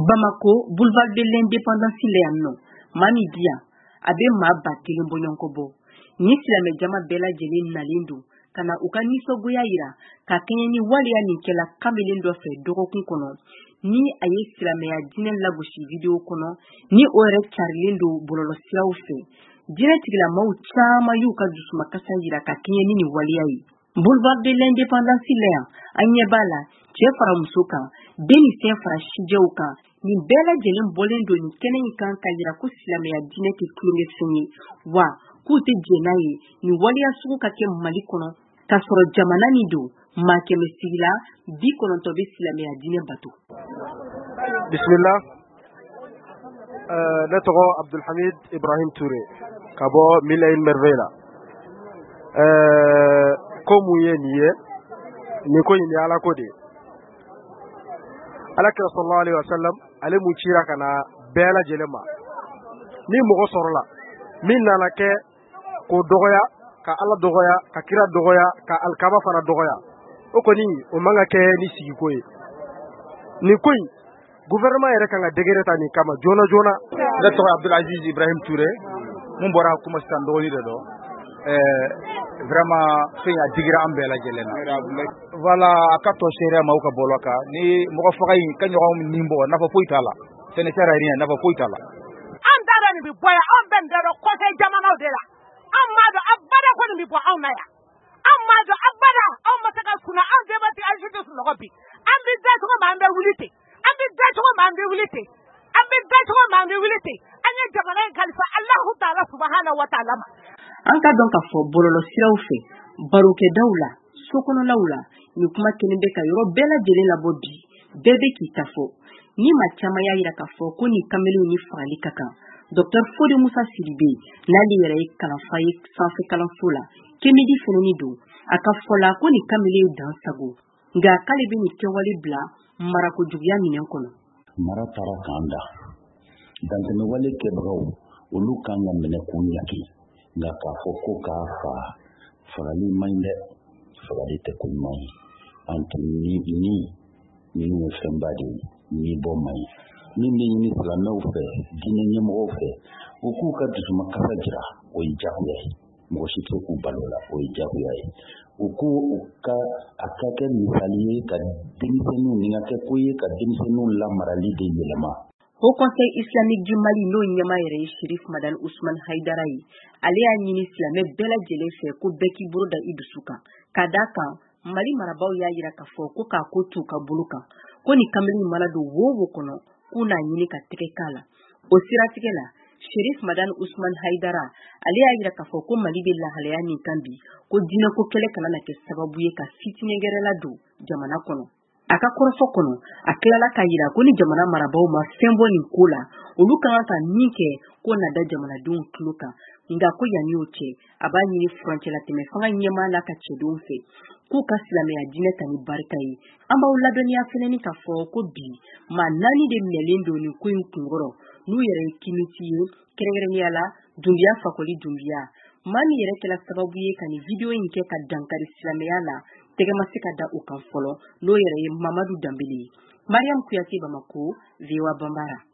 Bamako, boulevard de l'indépendance Léano, Mami Dia, Abe Maba Kelembonyankobo, Nislame Jama Bella Jelin Nalindu, Kana Ukani Sogoyaira, Kakeni Walia Nikela Kamelindo Fe Dorokun Kono, Ni Aye Silamea Dinen Lagoshi video Kono, Ni Ore Charlindo Bololo Siaufe, Diretigla Mau Chama Yuka Jusmakasayira Kakeni ni Waliai. Boulevard de l'indépendance Léa, Agnebala, Jeffara Musoka, Denisien Frashijauka, ni Bella Jelin Bolendo ni Kenenikan Kayira Kusilamea Dineti Klumesini, Wa, Kute Jenaye, ni Walia Suka Kem Malikono, Kasoro Jamanani do, Makeme Sigila, Bikono Tobe Silamea Dine Batu. Bismillah, Letoro Abdulhamid Ibrahim Touré, Kabo Milaïn Mervela. Komu ye niye niko yini ala kode alakira sallallahu alaihi wasallam ale mu cira kana bela jelema ni mogo sorola min nana ke ko dogoya ka ala dogoya ka kira dogoya ka alkaba fana dogoya o koni o manga ke ni sigi koy ni koy gouvernement yere kanga degereta ni kama jona jona le to Abdul Aziz Ibrahim Touré mun bora kuma stan do ni do vraiment fait à digra ambela jelena voilà akato sere mauka boloka ni moko fakai kanyo nimbo na fa poitala sene sere rien na fa poitala andara ni bi boya on bendero ko te jamana odela amado abada ko ni bi bo on naya amado abada on mataka kuna on debati ajudu no gobi ambi deto ko mambe wulite ambi deto ko mambe wulite ambi deto ko mambe wulite anya jamana khalifa Allah ta'ala subhanahu wa ta'ala Anka donc a fo bololo siraw fe baroke dawla sokono lawla ni kuma kenende ka yoro bela jele la bobi bebe ki tafo ni ma chama ya ira ka fo ko ni kamelu ni fali kaka Dr Fodi Musa Sidibe nali yere kala faye sanfe kala fola kemidi fenoni do aka fola ko ni kamelu dan sago nga kale be ni kewali bla marako jugya minen kono mara tara kanda dan me wale kebraw ulu kanga mene kunyaki nga ka foko ka fa farali minde farali te kumai antini ni sembadi ni bomai ni plano fe dine mo fe uku ka dusuma kasajira o ijahuya mo shito ku balola o ijahuya uku ka akake misaliye ka dimisenu ni ngake kuye ka dimisenu la marali de yelama. Au Conseil islamique du Mali no nyamaire Shérif Madane Ousmane Haïdaraï ale a nyini islamé bela jele fe ko beki broda idusuka kadaka Mali marabao ya yira ka fo ko ka kotu ka buluka ko ni kameli malado wowo kono kuna nyini ka teke kala o siratigela Shérif Madane Ousmane Haïdara ale a yira ka fo ko Mali be la halayani kambi ko dina ko kele kana na ke sababu ye ka fitinegere la do jamana kono aka korofo kono akilala kayira ko ni jamana marabao ma fembo ni kula uluka aka nike ko na da jamana dun kluka nga ko yani oche abani ni frontière la teme fanga nyema la ka chedon fe ku ka silame ya dine tani barkai amba uladoni afeneni ka fo ko bi ma nani de melendo ni ko ngoro nu yere kimiti keregere ni ala dumbia fakoli dumbia mani yere kala sababu ye kani video yinke ka dankari silame yala tege masika da ukan folo no yere Mamadou Dambili Mariam Kuyati Bamako Viwa Bambara